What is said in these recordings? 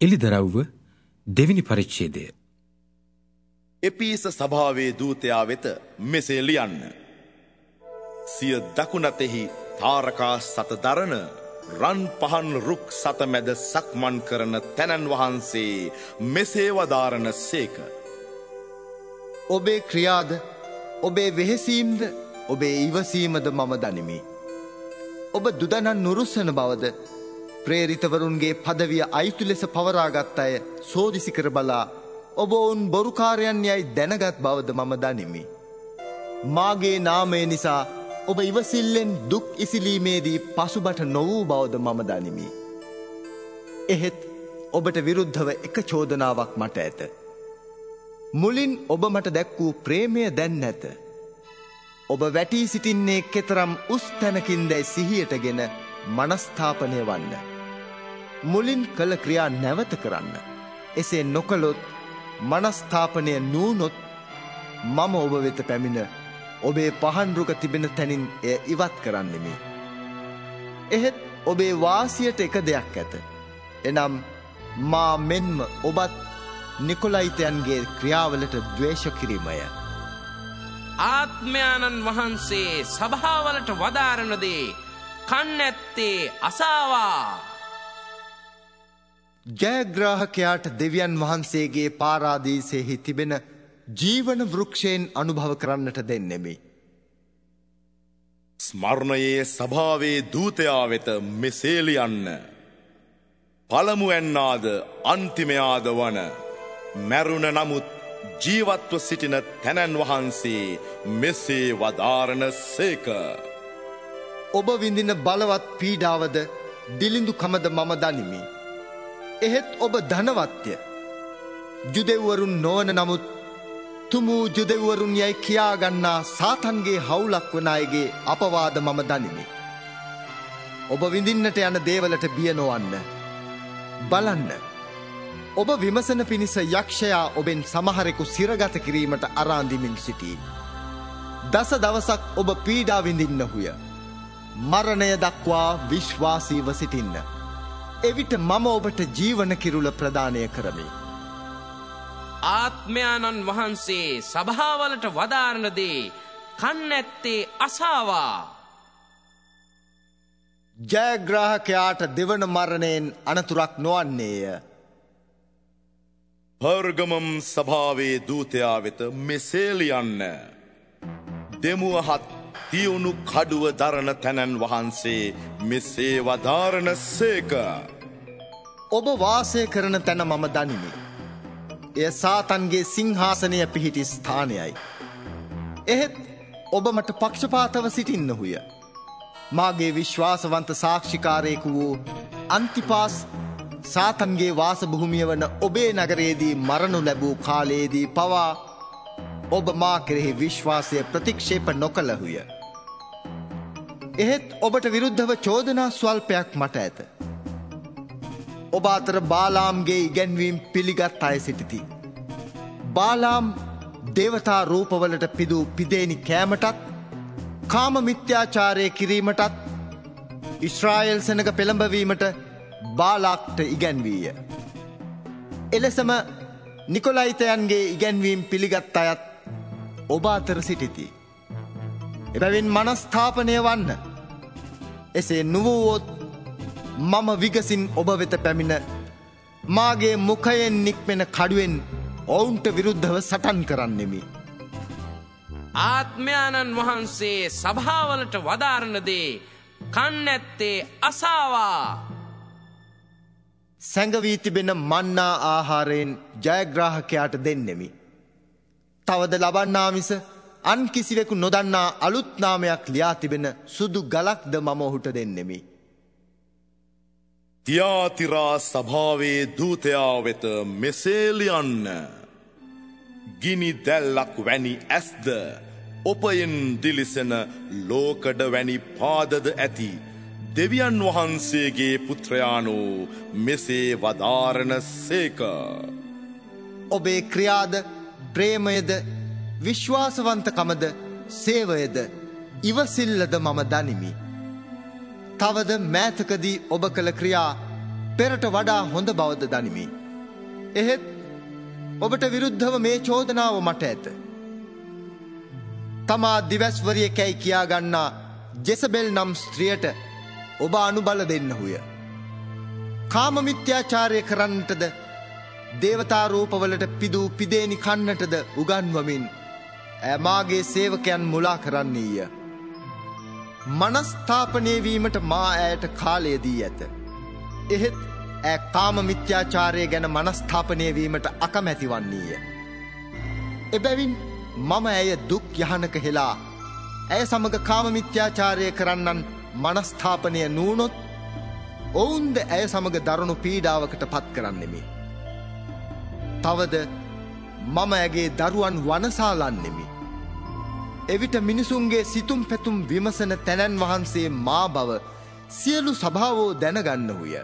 එළිදරව්ව දෙවෙනි පරිච්ඡේදය. එපීස සභාවේ දූතයා වෙත මෙසේ ලියන්න. සිය දකුණතෙහි තාරකා සත දරන රන් පහන් රුක් සත මැද සක්මන් කරන තැනන් වහන්සේ මෙසේ වදාරන සේක. ඔබේ ක්‍රියාද, ඔබේ වෙහෙසීම්ද, ඔබේ ඉවසීමද මම දනිමි. ඔබ දුදනන් නුරුස්සන බවද, ප්‍රේරිතවරුන්ගේ පදවිය අයිතු ලෙස පවරාගත් අය සෝදිසි කර බලා ඔබ ඔවුන් බොරුකාරයන් යයි දැනගත් බවද මම දනිමි. මාගේ නාමය නිසා ඔබ ඉවසිල්ලෙන් දුක් ඉසිලීමේදී පසුබට නොවූ බවද මම දනිමි. එහෙත් ඔබට විරුද්ධව එක චෝදනාවක් මට ඇත. මුලින් ඔබ මට දැක් වූ ප්‍රේමය දැන් නැත. ඔබ වැටී සිටින්නේ කෙතරම් උස් තැනකින්දැයි සිහියටගෙන මනස්ථාපනය වන්න. මුලින් කළ ක්‍රියා නැවත කරන්න. එසේ නොකළොත්, මනස්ථාපනය නූනොත් මම ඔබ වෙත පැමිණ ඔබේ පහන් රුක තිබෙන තැනින් එය ඉවත් කරන්නෙමි. එහෙත් ඔබේ වාසියට එක දෙයක් ඇත. එනම් මා මෙන්ම ඔබත් නිකොලයිතයන්ගේ ක්‍රියාවලට ද්වේෂ කිරීමය. ආත්මයාණන් වහන්සේ සභාවලට වදාරන දේ කන්නැත්තේ අසාවා. ජයග්‍රාහකයාට දෙවියන් වහන්සේගේ පාරාදීසයෙහි තිබෙන ජීවන වෘක්ෂයෙන් අනුභව කරන්නට දෙන්නෙමි. ස්මරණයේ සභාවේ දූතයා වෙත මෙසේ ලියන්න. පළමුවැන්නාද අන්තිමයාද වන මැරුණ නමුත් ජීවත්ව සිටින තැනන් වහන්සේ මෙසේ වදාරන සේක. ඔබ විඳින බලවත් පීඩාවද දිලිඳුකමද මම දනිමි. එහෙත් ඔබ ධනවත්ය. ජුදෙව්වරුන් නොවන නමුත් තුමූ ජුදෙව්වරුන් යයි කියාගන්නා සාතන්ගේ හවුලක් වන අයගේ අපවාද මම දනිමි. ඔබ විඳින්නට යන දේවලට බිය නොවන්න. බලන්න, ඔබ විමසන පිණිස යක්ෂයා ඔබෙන් සමහරෙකු සිරගත කිරීමට අරාන්දිමින් සිටී. දස දවසක් ඔබ පීඩා විඳින්නහුය. මරණය දක්වා විශ්වාසීව සිටින්න. එවිට මම ඔබට ජීවන කිරුළ ප්‍රදානය කරමි. ආත්මයාණන් වහන්සේ සභාවලට වදාරන දේ කන්නැත්තේ අසාවා. ජයග්‍රාහකයාට දෙවන මරණයෙන් අනතුරක් නොවන්නේය. පර්ගමම් සභාවේ දූතයා වෙත මෙසේ ලියන්න. දෙමුවහත් තියුණු කඩුව දරන තැනන් වහන්සේ මෙසේ වදාරන සේක. ඔබ වාසය කරන තැන මම දනිමි. එය සාතන්ගේ සිංහාසනය පිහිටි ස්ථානයයි. එහෙත් ඔබ මට පක්ෂපාතව සිටින්නහුය. මාගේ විශ්වාසවන්ත සාක්ෂිකාරයෙකු වූ අන්තිපාස් සාතන්ගේ වාසභූමිය වන ඔබේ නගරයේදී මරණු ලැබූ කාලයේදී පවා ඔබ මා කෙරෙහි විශ්වාසය ප්‍රතික්ෂේප නොකළහුය. එහෙත් ඔබට විරුද්ධව චෝදනා ස්වල්පයක් මට ඇත. ඔබ අතර බාලාම්ගේ ඉගැන්වීම් පිළිගත් අය සිටිති. බාලාම් දේවතා රූපවලට පිදූ පිදේනි කෑමටත්, කාම මිත්‍යාචාරය කිරීමටත්, ඉස්රායෙල් සෙනග පෙළඹවීමට බාලාක්ට ඉගැන්වීය. එලෙසම නිකොලයිතයන්ගේ ඉගැන්වීම් පිළිගත් අයත් ඔබ අතර සිටිති. එබැවින් මනස්ථාපනය වන්න. එසේ නුවුවොත් මම විගසින් ඔබ වෙත පැමිණ මාගේ මුඛයෙන් නික්මෙන කඩුවෙන් ඔවුන්ට විරුද්ධව සටන් කරන්නෙමි. ආත්මයාණන් වහන්සේ සභාවලට වදාරන දේ කන්නැත්තේ අසාවා. සැඟවී තිබෙන මන්නා ආහාරයෙන් ජයග්‍රාහකයාට දෙන්නෙමි. තවද ලබන්නා මිස අන් කිසිවෙකු නොදන්නා අලුත් නාමයක් ලියා තිබෙන සුදු ගලක්ද මම ඔහුට දෙන්නෙමි. තියාතිරා සභාවේ දූතයා වෙත මෙසේ ලියන්න. ගිනි දැල්ලක් වැනි ඇස්ද, ඔපයෙන් දිලිසෙන ලෝකඩ වැනි පාදද ඇති දෙවියන් වහන්සේගේ පුත්‍රයානෝ මෙසේ වදාරන සේක. ඔබේ ක්‍රියාද, ප්‍රේමයද, විශ්වාසවන්තකමද, සේවයද, ඉවසිල්ලද මම දනිමි. තවද මෑතකදී ඔබ කළ ක්‍රියා පෙරට වඩා හොඳ බවද දනිමි. එහෙත් ඔබට විරුද්ධව මේ චෝදනාව මට ඇත. තමා දිවැස්වරියකැයි කියාගන්නා ජෙසබෙල් නම් ස්ත්‍රියට ඔබ අනුබල දෙන්නහුය. කාම මිත්‍යාචාරය කරන්නටද දේවතා රූපවලට පිදූ පිදේනි කන්නටද උගන්වමින් මාගේ සේවකයන් මුලා කරන්නීය. මනස්ථාපනය වීමට මා ඇයට කාලය දී ඇත. එහෙත් කාම මිත්‍යාචාරය ගැන මනස්ථාපනය වීමට අකමැති වන්නීය. එබැවින් මම ඇය දුක් යහනක හෙලා ඇය සමග කාම මිත්‍යාචාරය කරන්නන් මනස්ථාපනය නූනොත් ඔවුන්ද ඇය සමග දරුණු පීඩාවකට පත් කරන්නෙමි. තවද මම ඇගේ දරුවන් වනසාලන්නෙමි. එවිට මිනිසුන්ගේ සිතුම් පැතුම් විමසන තැනැන් වහන්සේ මා බව සියලු සභාවෝ දැනගන්නහුය.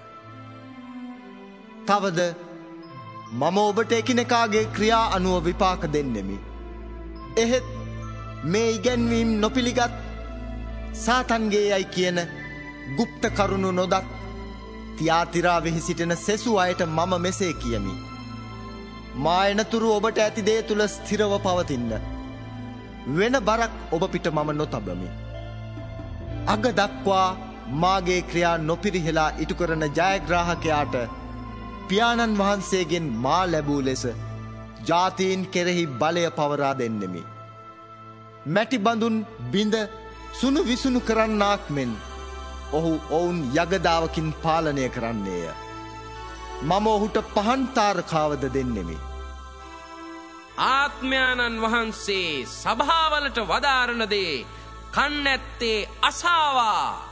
තවද මම ඔබට එකිනෙකාගේ ක්‍රියා අනුව විපාක දෙන්නෙමි. එහෙත් මේ ඉගැන්වීම් නොපිළිගත් සාතන්ගේ යයි කියන ගුප්ත කරුණු නොදත් තියාතිරාවෙහි සිටින සෙසු අයට මම මෙසේ කියමි. මා එනතුරු ඔබට ඇති දේ තුල ස්ථිරව පවතින්න. වෙන බරක් ඔබ පිට මම නොතබමි. අග දක්වා මාගේ ක්‍රියා නොපිරිහෙලා ඉටු කරන ජයග්‍රාහකයාට පියාණන් වහන්සේගෙන් මා ලැබූ ලෙස ජාතීන් කෙරෙහි බලය පවරා දෙන්නෙමි. මැටි බඳුන් බිඳ සුණු විසුණු කරන්නාක් මෙන් ඔහු ඔවුන් යගදාවකින් පාලනය කරන්නේය. මම ඔහුට පහන් තාරකාවද දෙන්නෙමි. ආත්මයාණන් වහන්සේ සභාවලට වදාරන දේ කන් ඇත්තේ අසාවා.